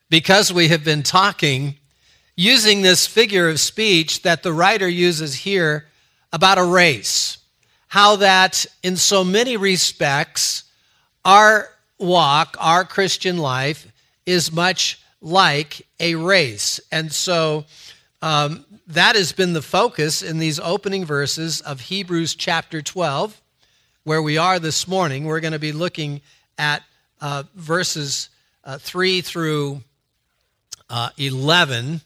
because we have been talking using this figure of speech that the writer uses here about a race. How that in so many respects, our walk, our Christian life is much like a race. And so that has been the focus in these opening verses of Hebrews chapter 12, where we are this morning. We're going to be looking at verses 3 through 11.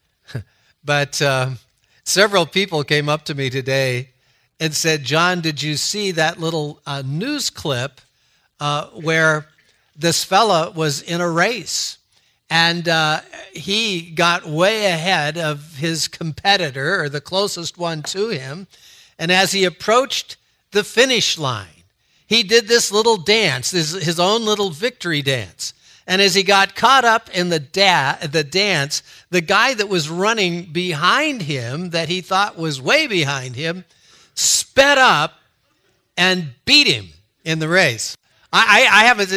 But several people came up to me today and said, "John, did you see that little news clip where this fella was in a race and he got way ahead of his competitor or the closest one to him, and as he approached the finish line, he did this little dance, his own little victory dance. And as he got caught up in the dance, the guy that was running behind him, that he thought was way behind him, sped up and beat him in the race." I haven't.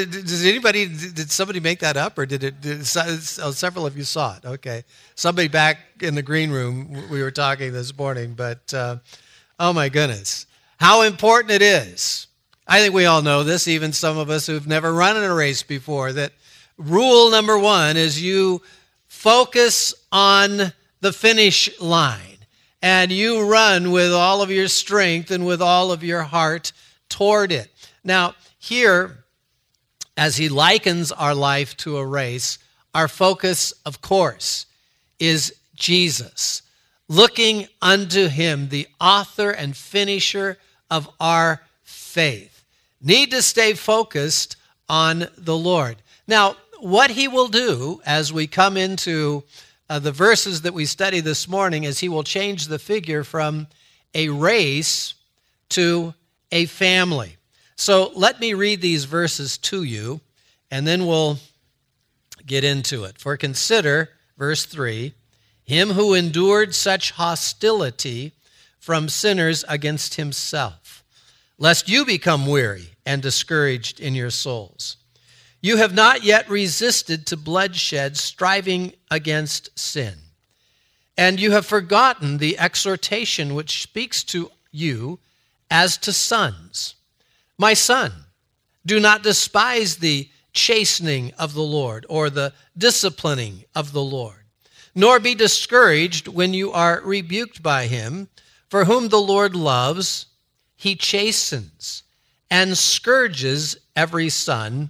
Did somebody make that up, or several of you saw it? Okay, somebody back in the green room. We were talking this morning, but oh my goodness, how important it is! I think we all know this. Even some of us who've never run in a race before. That rule number one is you focus on the finish line, and you run with all of your strength and with all of your heart toward it. Now, here, as he likens our life to a race, our focus, of course, is Jesus. Looking unto him, the author and finisher of our faith. Need to stay focused on the Lord. Now, what he will do as we come into the verses that we study this morning is he will change the figure from a race to a family. So let me read these verses to you, and then we'll get into it. "For consider," verse 3, "him who endured such hostility from sinners against himself, lest you become weary and discouraged in your souls. You have not yet resisted to bloodshed, striving against sin. And you have forgotten the exhortation which speaks to you as to sons. My son, do not despise the chastening of the Lord or the disciplining of the Lord, nor be discouraged when you are rebuked by him. For whom the Lord loves, he chastens and scourges every son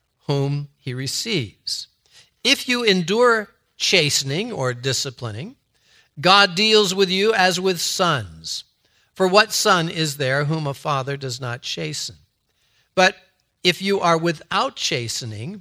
whom he receives. If you endure chastening or disciplining, God deals with you as with sons. For what son is there whom a father does not chasten? But if you are without chastening,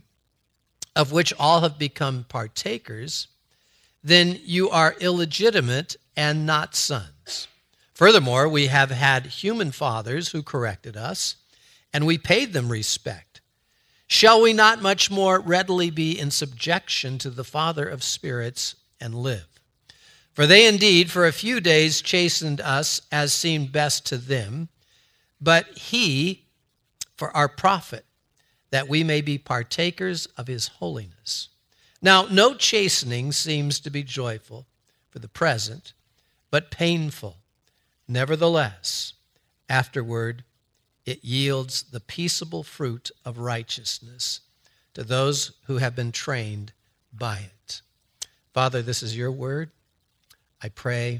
of which all have become partakers, then you are illegitimate and not sons. Furthermore, we have had human fathers who corrected us, and we paid them respect. Shall we not much more readily be in subjection to the Father of spirits and live? For they indeed for a few days chastened us as seemed best to them, but he for our profit, that we may be partakers of his holiness. Now, no chastening seems to be joyful for the present, but painful. Nevertheless, afterward, it yields the peaceable fruit of righteousness to those who have been trained by it. Father, this is your word. I pray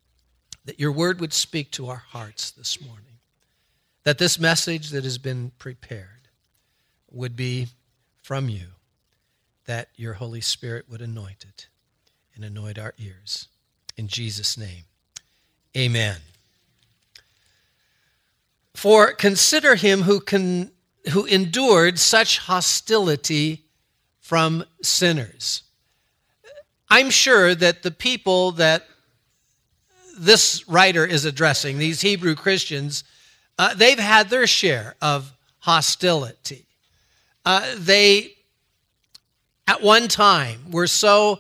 that your word would speak to our hearts this morning, that this message that has been prepared would be from you, that your Holy Spirit would anoint it and anoint our ears. In Jesus' name, amen. For consider him who endured such hostility from sinners. I'm sure that the people that this writer is addressing, these Hebrew Christians, they've had their share of hostility. They, at one time, were so,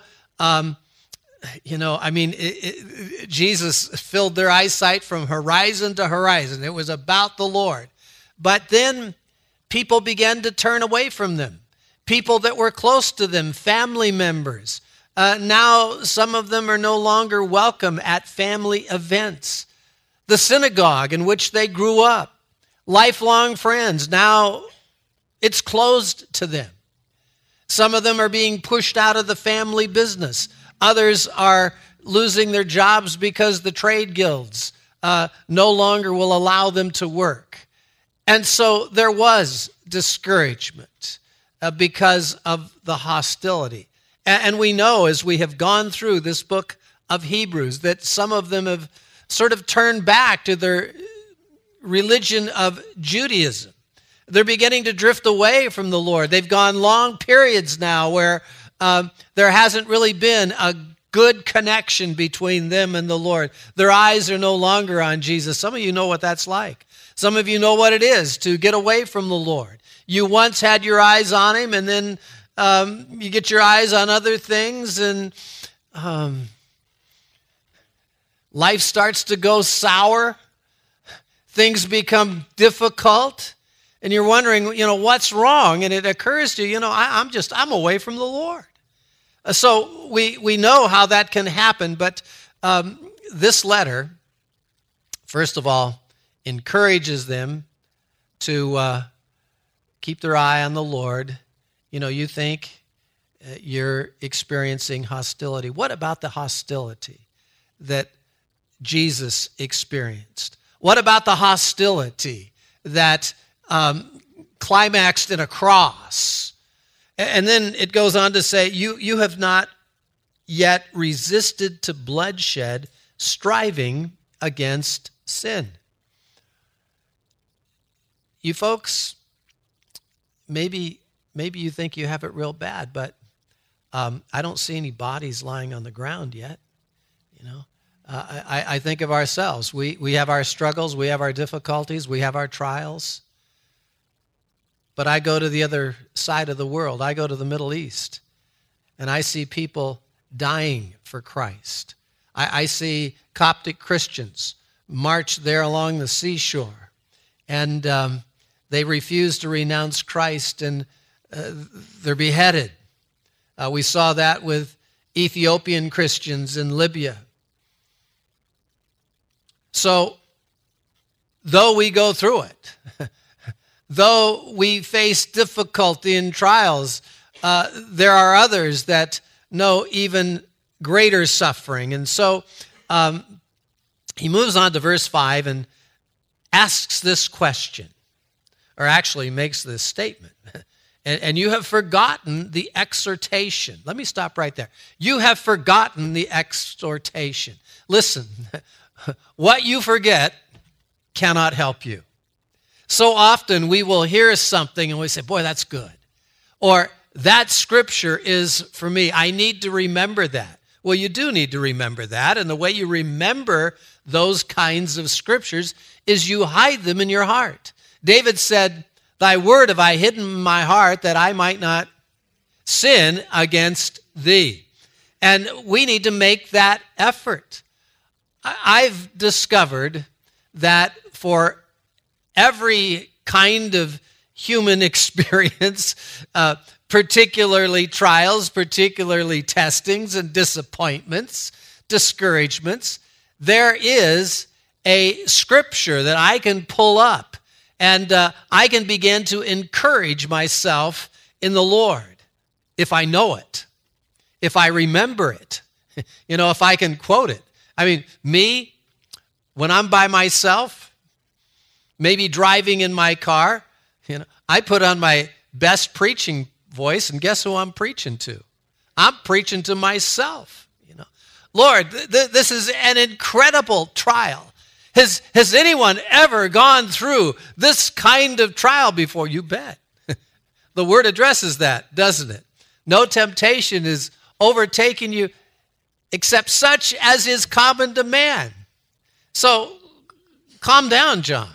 Jesus filled their eyesight from horizon to horizon. It was about the Lord. But then people began to turn away from them. people that were close to them, family members. Now some of them are no longer welcome at family events. The synagogue in which they grew up, lifelong friends, now it's closed to them. Some of them are being pushed out of the family business. Others are losing their jobs because the trade guilds no longer will allow them to work. And so there was discouragement because of the hostility. And we know as we have gone through this book of Hebrews that some of them have sort of turned back to their religion of Judaism. They're beginning to drift away from the Lord. They've gone long periods now where there hasn't really been a good connection between them and the Lord. Their eyes are no longer on Jesus. Some of you know what that's like. Some of you know what it is to get away from the Lord. You once had your eyes on him, and then you get your eyes on other things, and life starts to go sour. Things become difficult. And you're wondering, what's wrong? And it occurs to you, I'm away from the Lord. So we know how that can happen. But this letter, first of all, encourages them to keep their eye on the Lord. You think you're experiencing hostility. What about the hostility that Jesus experienced? What about the hostility that climaxed in a cross? And then it goes on to say, you have not yet resisted to bloodshed, striving against sin. You folks, maybe you think you have it real bad, but I don't see any bodies lying on the ground yet. I think of ourselves. We have our struggles, we have our difficulties, we have our trials. But I go to the other side of the world. I go to the Middle East, and I see people dying for Christ. I see Coptic Christians march there along the seashore, and they refuse to renounce Christ, and they're beheaded. We saw that with Ethiopian Christians in Libya. So, though we go through it, though we face difficulty and trials, there are others that know even greater suffering. And so he moves on to verse 5 and asks this question, or actually makes this statement. And you have forgotten the exhortation. Let me stop right there. You have forgotten the exhortation. Listen, what you forget cannot help you. So often we will hear something and we say, boy, that's good. Or that scripture is for me. I need to remember that. Well, you do need to remember that. And the way you remember those kinds of scriptures is you hide them in your heart. David said, thy word have I hidden in my heart that I might not sin against thee. And we need to make that effort. I've discovered that for every kind of human experience, particularly trials, particularly testings and disappointments, discouragements, there is a scripture that I can pull up and I can begin to encourage myself in the Lord if I know it, if I remember it, if I can quote it. I mean, me, when I'm by myself, maybe driving in my car, I put on my best preaching voice, and guess who I'm preaching to? I'm preaching to myself. Lord, this is an incredible trial. Has anyone ever gone through this kind of trial before? You bet. The word addresses that, doesn't it? No temptation is overtaking you except such as is common to man. So calm down, John.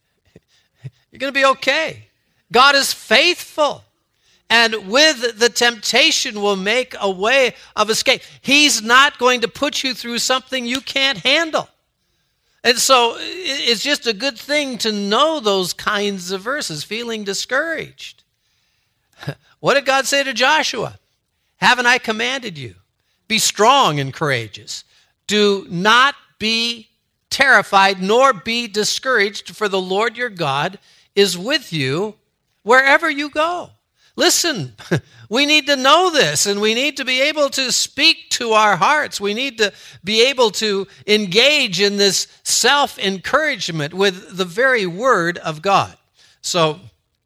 You're going to be okay. God is faithful. And with the temptation will make a way of escape. He's not going to put you through something you can't handle. And so it's just a good thing to know those kinds of verses, feeling discouraged. What did God say to Joshua? Haven't I commanded you? Be strong and courageous. Do not be terrified nor be discouraged, for the Lord your God is with you wherever you go. Listen, we need to know this, and we need to be able to speak to our hearts. We need to be able to engage in this self-encouragement with the very word of God. So,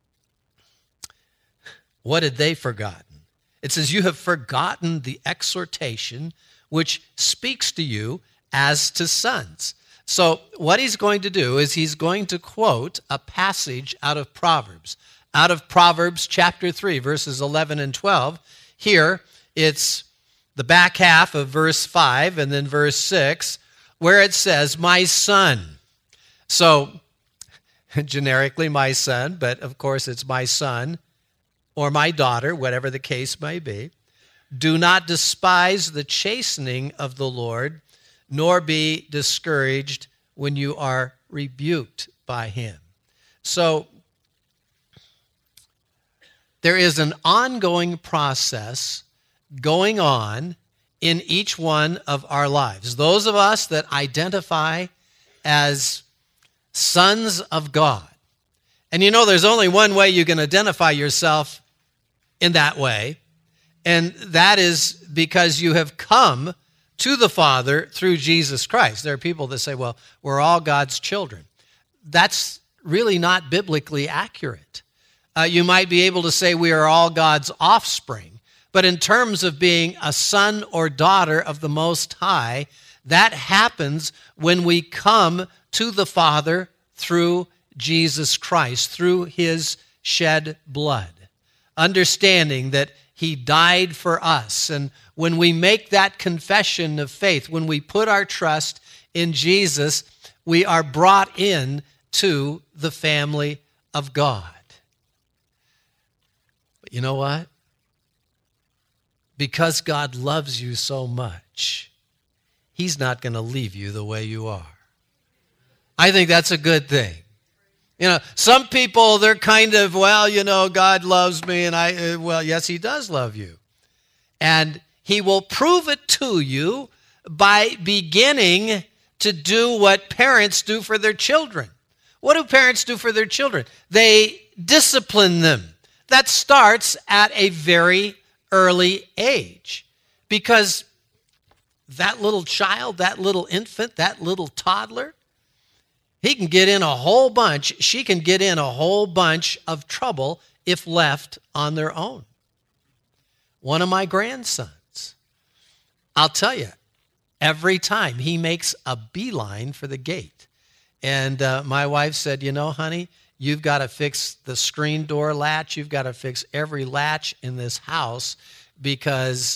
what had they forgotten? It says, you have forgotten the exhortation which speaks to you as to sons. So what he's going to do is he's going to quote a passage out of Proverbs chapter 3, verses 11 and 12. Here, it's the back half of verse 5 and then verse 6, where it says, my son. So, generically, my son, but of course it's my son or my daughter, whatever the case may be. Do not despise the chastening of the Lord, nor be discouraged when you are rebuked by him. So, there is an ongoing process going on in each one of our lives. Those of us that identify as sons of God. And you know, there's only one way you can identify yourself in that way, and that is because you have come to the Father through Jesus Christ. There are people that say, well, we're all God's children. That's really not biblically accurate. You might be able to say we are all God's offspring, but in terms of being a son or daughter of the Most High, that happens when we come to the Father through Jesus Christ, through his shed blood, understanding that he died for us. And when we make that confession of faith, when we put our trust in Jesus, we are brought in to the family of God. But you know what? Because God loves you so much, he's not going to leave you the way you are. I think that's a good thing. You know, some people, they're kind of, well, you know, God loves me, and well, yes, he does love you. And he will prove it to you by beginning to do what parents do for their children. What do parents do for their children? They discipline them. That starts at a very early age, because that little child, that little infant, that little toddler, he can get in a whole bunch, she can get in a whole bunch of trouble if left on their own. One of my grandsons, I'll tell you, every time he makes a beeline for the gate. And my wife said, you know, honey, you've got to fix the screen door latch. You've got to fix every latch in this house, because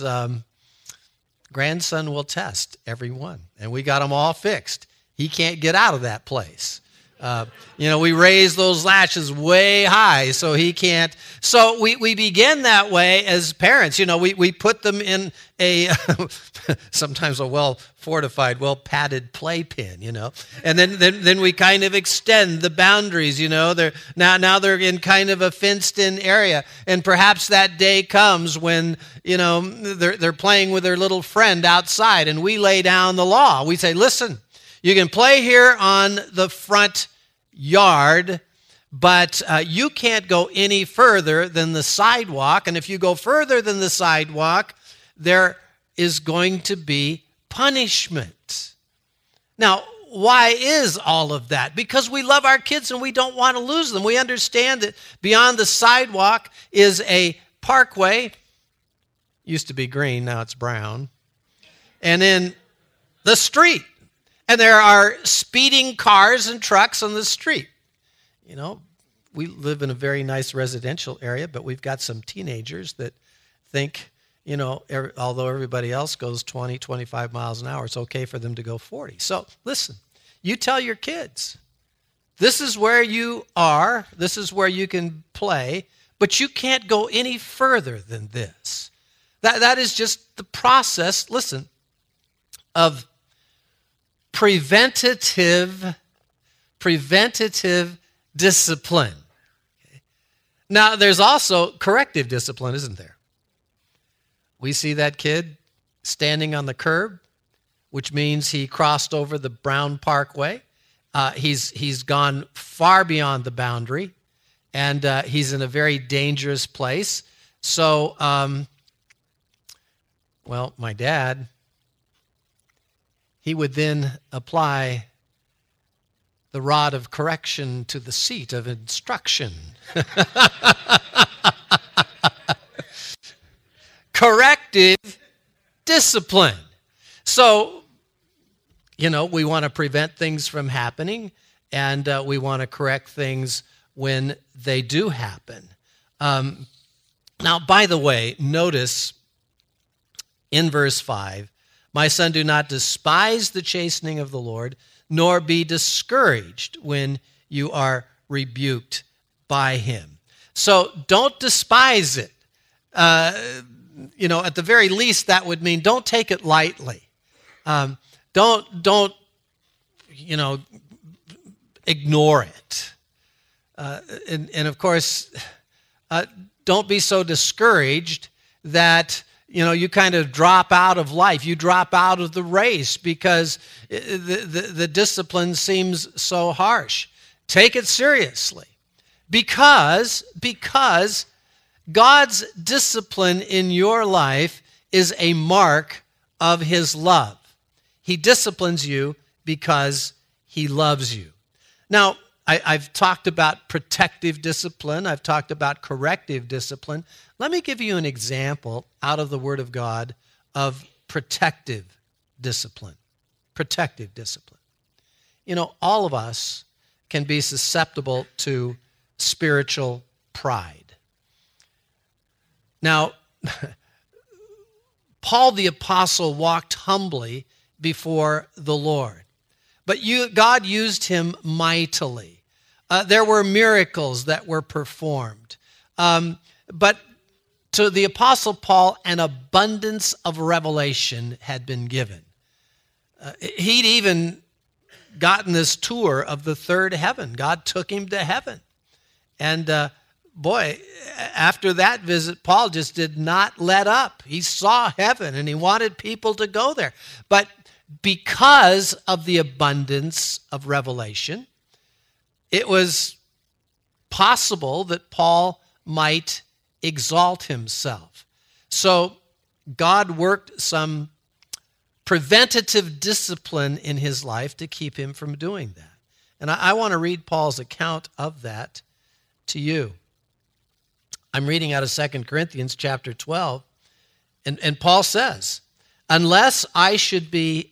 grandson will test every one. And we got them all fixed. He can't get out of that place. You know, we raise those latches way high so he can't. So we begin that way as parents. You know, we put them in a sometimes a well-fortified, well-padded playpen, you know. And then we kind of extend the boundaries, you know. Now they're in kind of a fenced-in area. And perhaps that day comes when, you know, they're playing with their little friend outside, and we lay down the law. We say, listen, you can play here on the front yard, but you can't go any further than the sidewalk. And if you go further than the sidewalk, there is going to be punishment. Now, why is all of that? Because we love our kids and we don't want to lose them. We understand that beyond the sidewalk is a parkway. Used to be green, now it's brown. And then the street. And there are speeding cars and trucks on the street. You know, we live in a very nice residential area, but we've got some teenagers that think, you know, although everybody else goes 20, 25 miles an hour, it's okay for them to go 40. So listen, you tell your kids, this is where you are, this is where you can play, but you can't go any further than this. That is just the process, listen, of preventative discipline. Now, there's also corrective discipline, isn't there? We see that kid standing on the curb, which means he crossed over the Brown Parkway. He's gone far beyond the boundary, and he's in a very dangerous place. So, my dad, he would then apply the rod of correction to the seat of instruction. Corrective discipline. So, we want to prevent things from happening, and we want to correct things when they do happen. Now, by the way, notice in verse 5, my son, do not despise the chastening of the Lord, nor be discouraged when you are rebuked by him. So don't despise it. At the very least, that would mean don't take it lightly. Don't ignore it. And of course, don't be so discouraged that you kind of drop out of life. You drop out of the race because the discipline seems so harsh. Take it seriously, because God's discipline in your life is a mark of his love. He disciplines you because he loves you. Now, I've talked about protective discipline. I've talked about corrective discipline. Let me give you an example out of the Word of God of protective discipline. Protective discipline. All of us can be susceptible to spiritual pride. Now, Paul the Apostle walked humbly before the Lord, but God used him mightily. There were miracles that were performed. But to the Apostle Paul, an abundance of revelation had been given. He'd even gotten this tour of the third heaven. God took him to heaven. And after that visit, Paul just did not let up. He saw heaven and he wanted people to go there. But because of the abundance of revelation, it was possible that Paul might exalt himself. So God worked some preventative discipline in his life to keep him from doing that. And I want to read Paul's account of that to you. I'm reading out of 2 Corinthians chapter 12, and Paul says, unlest I should be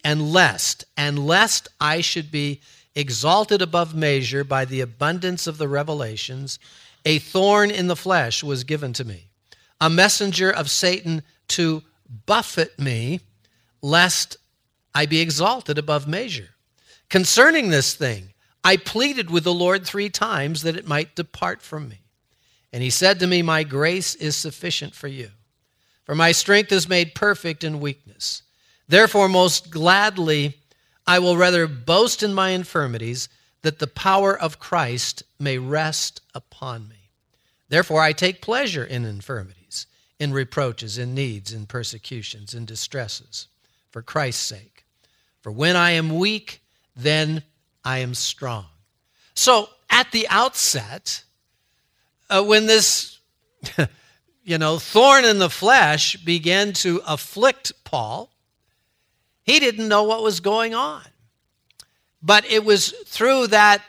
exalted above measure by the abundance of the revelations, a thorn in the flesh was given to me, a messenger of Satan to buffet me, lest I be exalted above measure. Concerning this thing, I pleaded with the Lord 3 times that it might depart from me. And he said to me, my grace is sufficient for you, for my strength is made perfect in weakness. Therefore, most gladly, I will rather boast in my infirmities, that the power of Christ may rest upon me. Therefore, I take pleasure in infirmities, in reproaches, in needs, in persecutions, in distresses, for Christ's sake. For when I am weak, then I am strong. So, at the outset, when this, thorn in the flesh began to afflict Paul, he didn't know what was going on. But it was through that,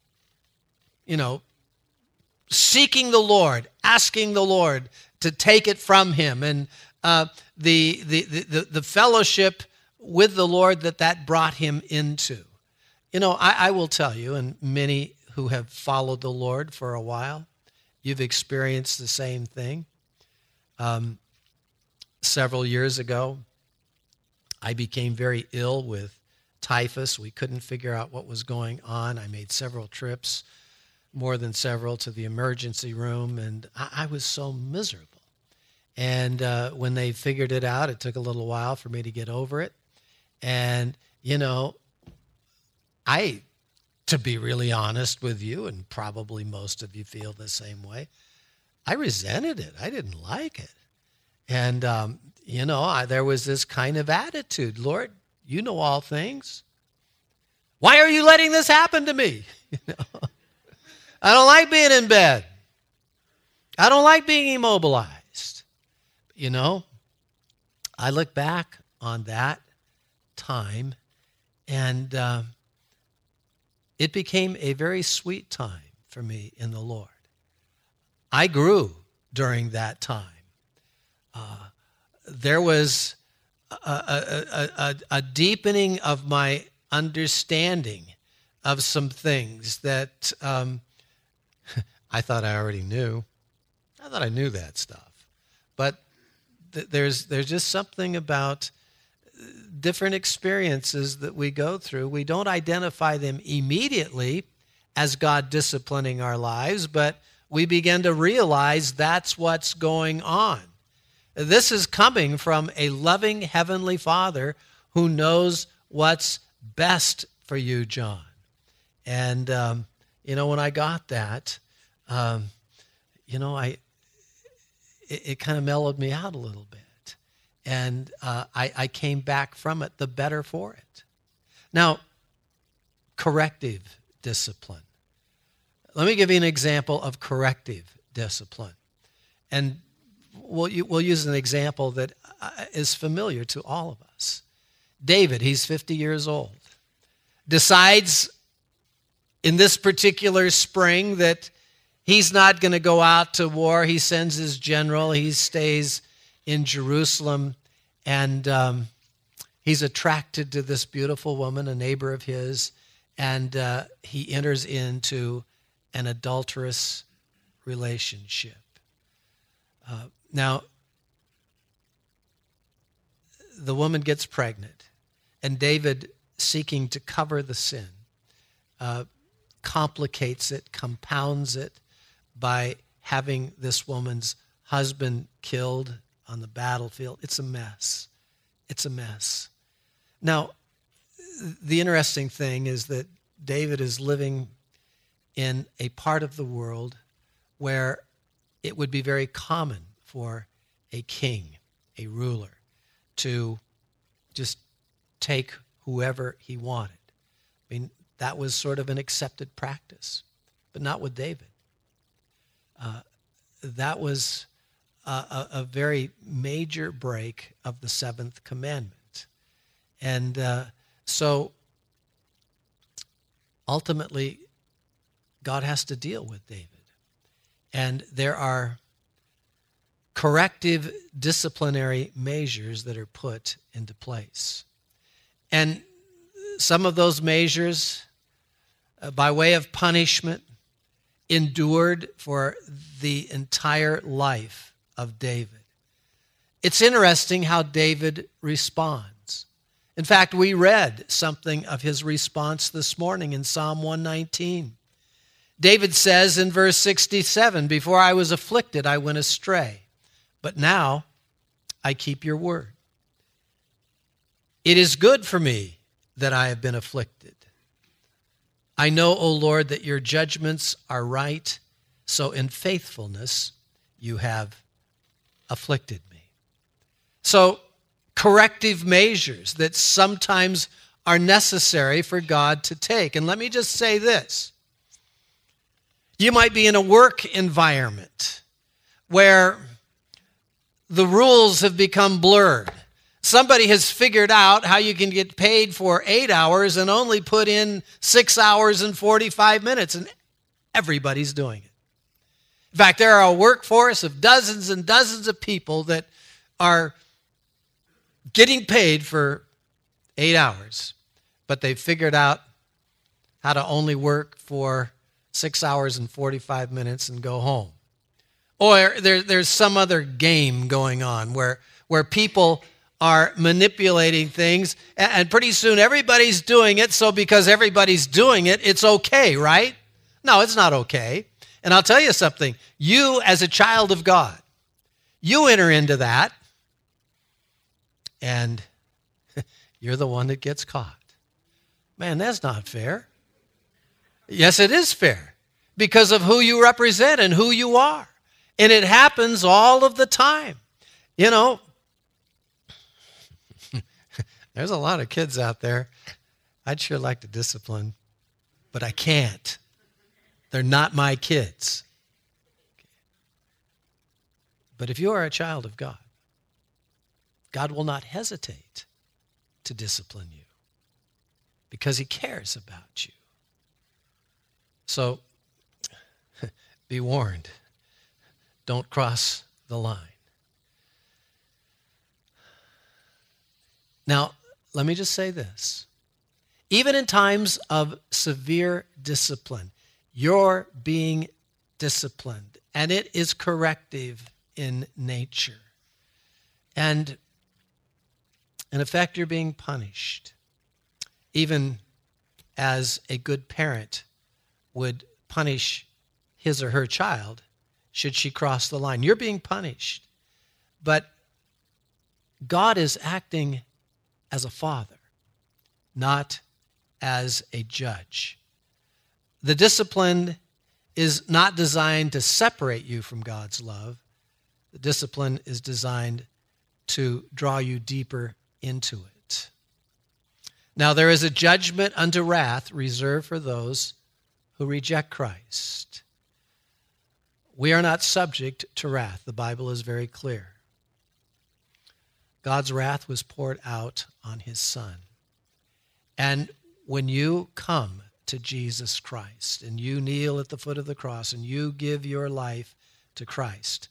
seeking the Lord, asking the Lord to take it from him, and the fellowship with the Lord that brought him into. I will tell you, and many who have followed the Lord for a while, you've experienced the same thing. Several years ago, I became very ill with typhus. We couldn't figure out what was going on. I made several trips, more than several, to the emergency room, and I was so miserable. And when they figured it out, it took a little while for me to get over it. And, to be really honest with you, and probably most of you feel the same way, I resented it. I didn't like it. And, there was this kind of attitude. Lord, you know all things. Why are you letting this happen to me? I don't like being in bed. I don't like being immobilized. I look back on that time, and it became a very sweet time for me in the Lord. I grew during that time. There was a deepening of my understanding of some things that I thought I already knew. I thought I knew that stuff. But there's just something about different experiences that we go through. We don't identify them immediately as God disciplining our lives, but we begin to realize that's what's going on. This is coming from a loving Heavenly Father who knows what's best for you, John. And, when I got that, it kind of mellowed me out a little bit. And I came back from it the better for it. Now, corrective discipline. Let me give you an example of corrective discipline. And we'll use an example that is familiar to all of us. David, he's 50 years old, decides in this particular spring that he's not going to go out to war. He sends his general. He stays in Jerusalem, and he's attracted to this beautiful woman, a neighbor of his, and he enters into an adulterous relationship. Now, the woman gets pregnant, and David, seeking to cover the sin, complicates it, compounds it by having this woman's husband killed on the battlefield. It's a mess. It's a mess. Now, the interesting thing is that David is living in a part of the world where it would be very common for a king, a ruler, to just take whoever he wanted. I mean, that was sort of an accepted practice, but not with David. That was a very major break of the seventh commandment. And so ultimately, God has to deal with David. And there are corrective disciplinary measures that are put into place. And some of those measures, by way of punishment, endured for the entire life of David. It's interesting how David responds. In fact, we read something of his response this morning in Psalm 119. David says in verse 67, "Before I was afflicted, I went astray, but now I keep your word. It is good for me that I have been afflicted. I know, O Lord, that your judgments are right, so in faithfulness you have afflicted me." So, corrective measures that sometimes are necessary for God to take. And let me just say this. You might be in a work environment where the rules have become blurred. Somebody has figured out how you can get paid for 8 hours and only put in 6 hours and 45 minutes, and everybody's doing it. In fact, there are a workforce of dozens and dozens of people that are getting paid for 8 hours, but they've figured out how to only work for 6 hours and 45 minutes and go home. Or there's some other game going on where people are manipulating things, and pretty soon everybody's doing it, so because everybody's doing it, it's okay, right? No, it's not okay. And I'll tell you something. You, as a child of God, you enter into that, and you're the one that gets caught. Man, that's not fair. Yes, it is fair because of who you represent and who you are. And it happens all of the time. You know, there's a lot of kids out there I'd sure like to discipline, but I can't. They're not my kids. But if you are a child of God, God will not hesitate to discipline you because he cares about you. So be warned. Don't cross the line. Now, let me just say this. Even in times of severe discipline, you're being disciplined, and it is corrective in nature. And in effect, you're being punished, even as a good parent would punish his or her child should she cross the line. You're being punished, but God is acting as a father, not as a judge. The discipline is not designed to separate you from God's love. The discipline is designed to draw you deeper into it. Now, there is a judgment unto wrath reserved for those who reject Christ. We are not subject to wrath. The Bible is very clear. God's wrath was poured out on his Son. And when you come to Jesus Christ and you kneel at the foot of the cross and you give your life to Christ,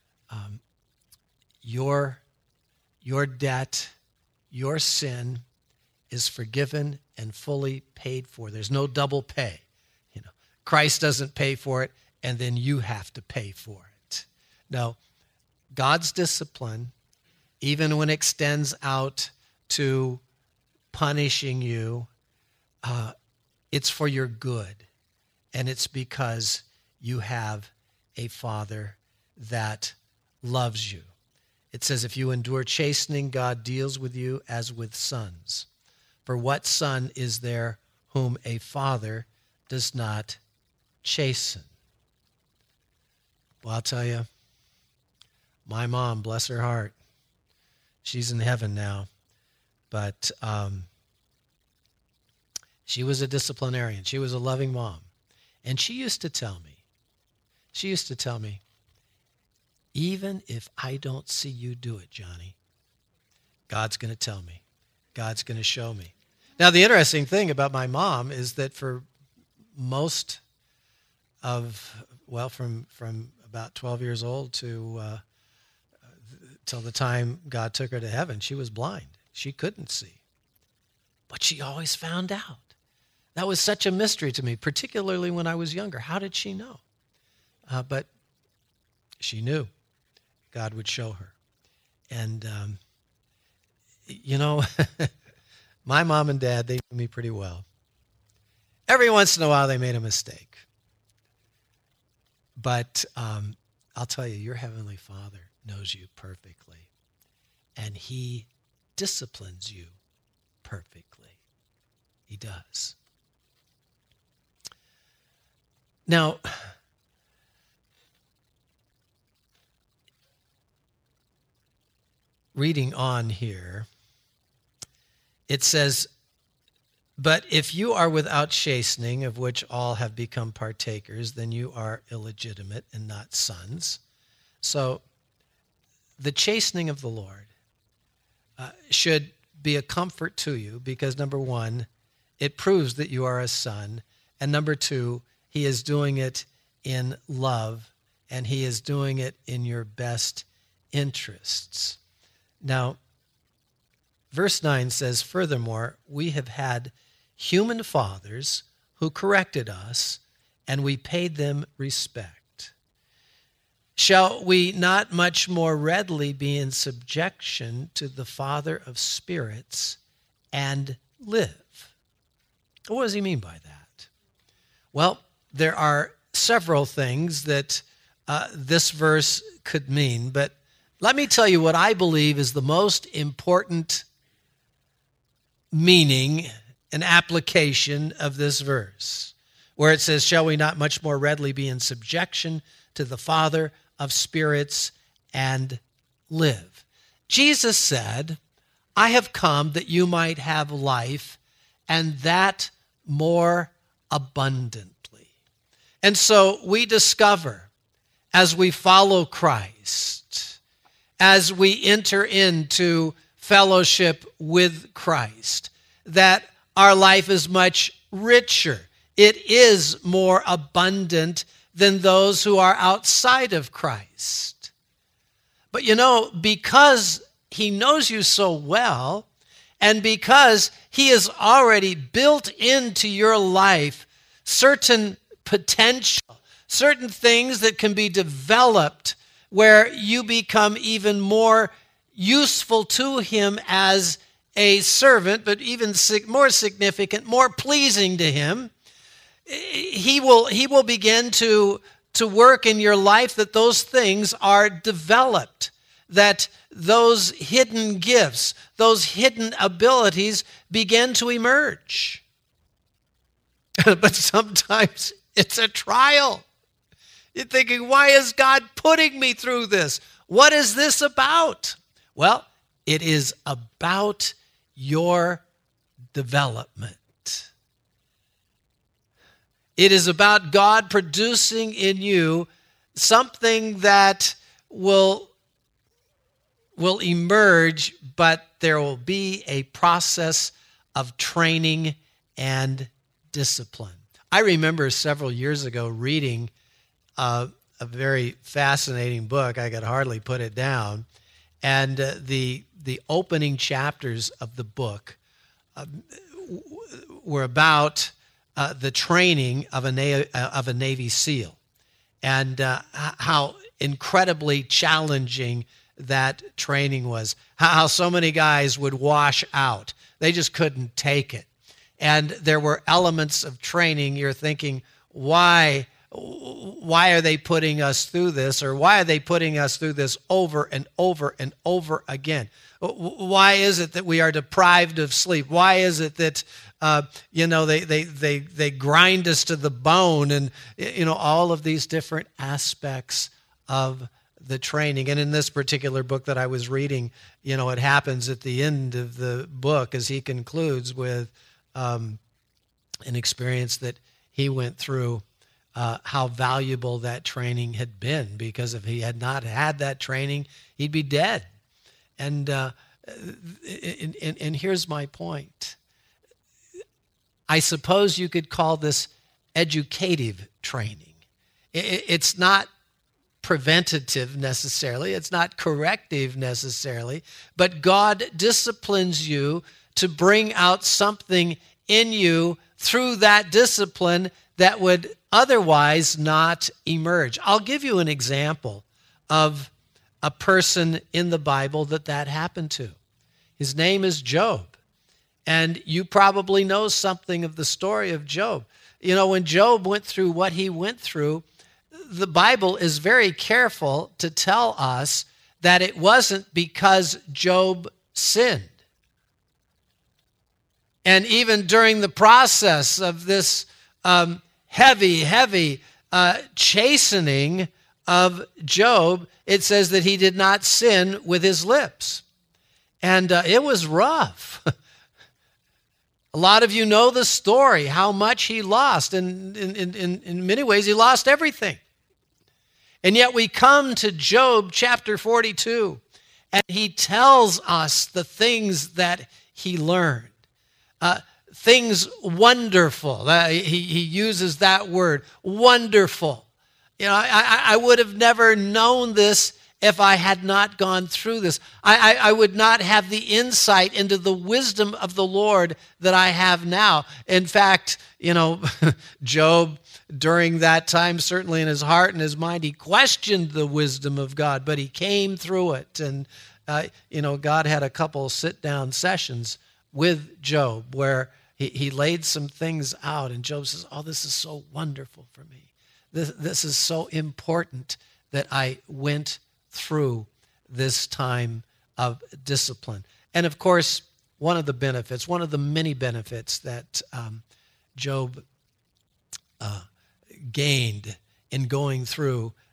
your debt, your sin is forgiven and fully paid for. There's no double pay. Christ doesn't pay for it, and then you have to pay for it. No, God's discipline, even when it extends out to punishing you, it's for your good. And it's because you have a Father that loves you. It says, if you endure chastening, God deals with you as with sons. For what son is there whom a father does not chasten? Well, I'll tell you, my mom, bless her heart, she's in heaven now, but she was a disciplinarian. She was a loving mom. And she used to tell me, even if I don't see you do it, Johnny, God's going to tell me. God's going to show me. Now, the interesting thing about my mom is that for most of, from about 12 years old to till the time God took her to heaven, she was blind. She couldn't see. But she always found out. That was such a mystery to me, particularly when I was younger. How did she know? But she knew God would show her. And, my mom and dad, they knew me pretty well. Every once in a while, they made a mistake. But I'll tell you, your Heavenly Father knows you perfectly. And he disciplines you perfectly. He does. Now, reading on here, it says, but if you are without chastening, of which all have become partakers, then you are illegitimate and not sons. So the chastening of the Lord should be a comfort to you because, number one, it proves that you are a son. And number two, he is doing it in love, and he is doing it in your best interests. Now, verse 9 says, furthermore, we have had human fathers who corrected us, and we paid them respect. Shall we not much more readily be in subjection to the Father of spirits and live? What does he mean by that? Well, there are several things that this verse could mean, but let me tell you what I believe is the most important meaning and application of this verse, where it says, shall we not much more readily be in subjection to the Father of spirits and live. Jesus said, I have come that you might have life, and that more abundantly. And so we discover, as we follow Christ, as we enter into fellowship with Christ, that our life is much richer. It is more abundant than those who are outside of Christ. But because he knows you so well, and because he has already built into your life certain potential, certain things that can be developed where you become even more useful to him as a servant, but even more significant, more pleasing to him, he will begin to work in your life that those things are developed, that those hidden gifts, those hidden abilities begin to emerge. But sometimes it's a trial. You're thinking, why is God putting me through this? What is this about? Well, it is about your development. It is about God producing in you something that will emerge, but there will be a process of training and discipline. I remember several years ago reading a very fascinating book. I could hardly put it down. And the opening chapters of the book were about the training of a Navy SEAL, and how incredibly challenging that training was. How so many guys would wash out. They just couldn't take it. And there were elements of training you're thinking, why are they putting us through this? Or why are they putting us through this over and over and over again? Why is it that we are deprived of sleep? Why is it that they grind us to the bone, and all of these different aspects of the training? And in this particular book that I was reading, it happens at the end of the book as he concludes with an experience that he went through, how valuable that training had been, because if he had not had that training, he'd be dead. And here's my point. I suppose you could call this educative training. It's not preventative necessarily. It's not corrective necessarily. But God disciplines you to bring out something in you through that discipline that would otherwise not emerge. I'll give you an example of a person in the Bible that happened to. His name is Job. And you probably know something of the story of Job. When Job went through what he went through, the Bible is very careful to tell us that it wasn't because Job sinned. And even during the process of this heavy chastening of Job, it says that he did not sin with his lips. And it was rough. A lot of you know the story, how much he lost. And in many ways, he lost everything. And yet we come to Job chapter 42, and he tells us the things that he learned. Things wonderful. He uses that word, wonderful. I would have never known this if I had not gone through this. I would not have the insight into the wisdom of the Lord that I have now. In fact, Job, during that time, certainly in his heart and his mind, he questioned the wisdom of God, but he came through it. And, God had a couple sit-down sessions with Job where he laid some things out, and Job says, this is so wonderful for me. This is so important that I went through this time of discipline. And of course, one of the many benefits that Job gained in going through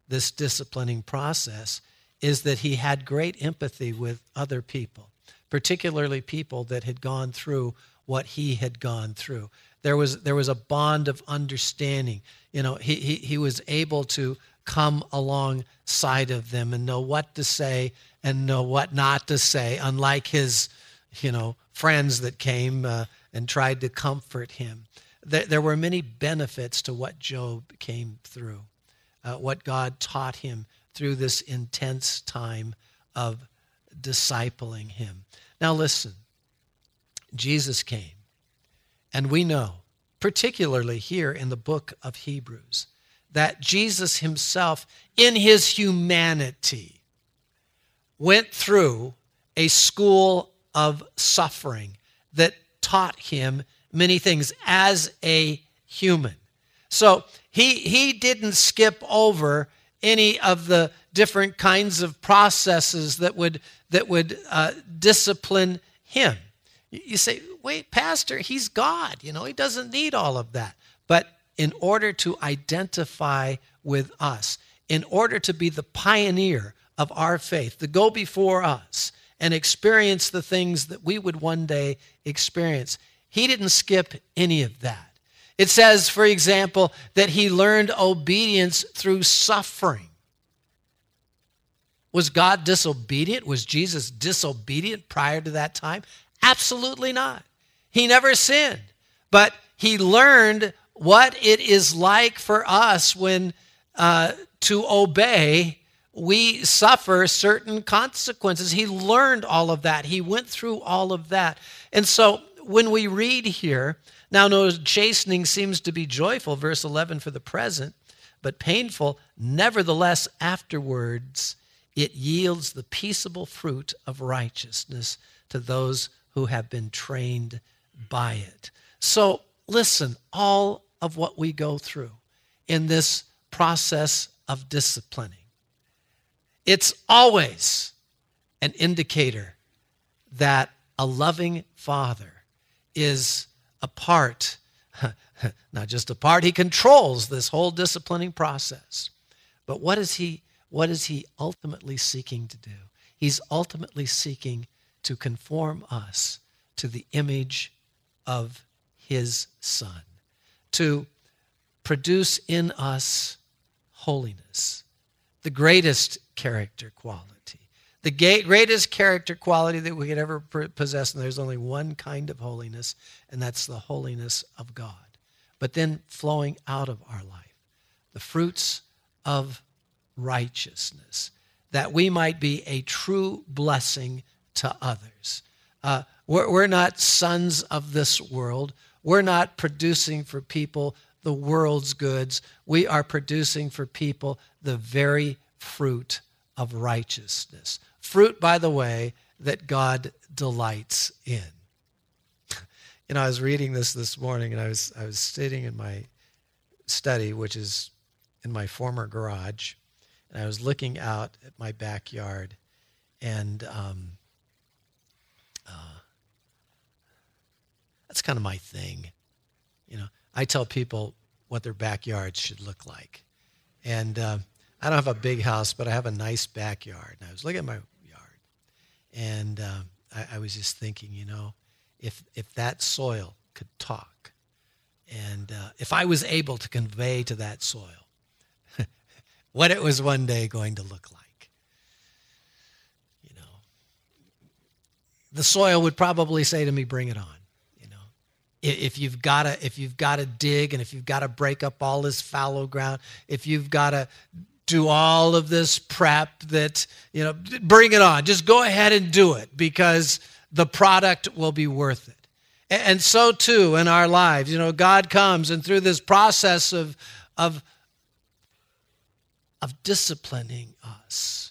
this disciplining process is that he had great empathy with other people, particularly people that had gone through what he had gone through. There was a bond of understanding. He was able to come alongside of them and know what to say and know what not to say, unlike his, friends that came and tried to comfort him. There were many benefits to what Job came through, what God taught him through this intense time of discipling him. Now listen, Jesus came, and we know, particularly here in the book of Hebrews, that Jesus himself, in his humanity, went through a school of suffering that taught him many things as a human. So he didn't skip over any of the different kinds of processes that would discipline him. You say, wait, Pastor, he's God. He doesn't need all of that. But in order to identify with us, in order to be the pioneer of our faith, to go before us and experience the things that we would one day experience, he didn't skip any of that. It says, for example, that he learned obedience through suffering. Was God disobedient? Was Jesus disobedient prior to that time? Absolutely not. He never sinned. But he learned what it is like for us when to obey, we suffer certain consequences. He learned all of that. He went through all of that. And so when we read here, now no chastening seems to be joyful, verse 11, for the present, but painful. Nevertheless, afterwards, it yields the peaceable fruit of righteousness to those who have been trained by it. So listen, all of what we go through in this process of disciplining, it's always an indicator that a loving Father is a part, not just a part, he controls this whole disciplining process. But what is he ultimately seeking to do? He's ultimately seeking to conform us to the image of his Son, to produce in us holiness, the greatest character quality. The greatest character quality that we could ever possess, and there's only one kind of holiness, and that's the holiness of God. But then flowing out of our life, the fruits of righteousness, that we might be a true blessing to others. We're not sons of this world. We're not producing for people the world's goods. We are producing for people the very fruit of righteousness. Fruit, by the way, that God delights in. I was reading this morning, and I was sitting in my study, which is in my former garage, and I was looking out at my backyard, and that's kind of my thing. I tell people what their backyards should look like. And I don't have a big house, but I have a nice backyard. And I was looking at my yard, and I was just thinking, if that soil could talk, and if I was able to convey to that soil what it was one day going to look like, the soil would probably say to me, bring it on. If you've got to dig, and if you've got to break up all this fallow ground, if you've got to do all of this prep, that, bring it on. Just go ahead and do it, because the product will be worth it. And so too in our lives, God comes, and through this process of disciplining us,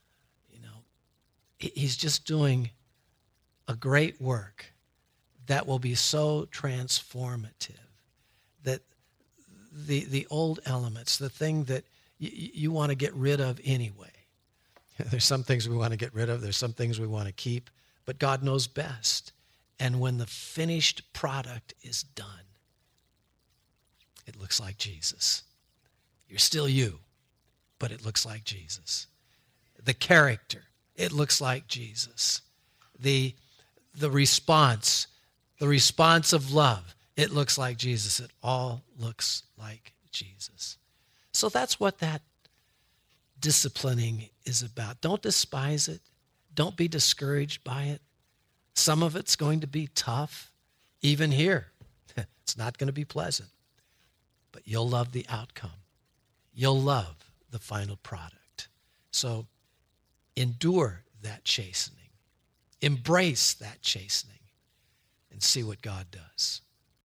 he's just doing a great work that will be so transformative that the old elements, the thing that you want to get rid of anyway. There's some things we want to get rid of. There's some things we want to keep. But God knows best. And when the finished product is done, it looks like Jesus. You're still you, but it looks like Jesus. The character, it looks like Jesus. The response of love, it looks like Jesus. It all looks like Jesus. So that's what that disciplining is about. Don't despise it. Don't be discouraged by it. Some of it's going to be tough, even here. It's not going to be pleasant, but you'll love the outcome. You'll love the final product. So endure that chastening. Embrace that chastening and see what God does.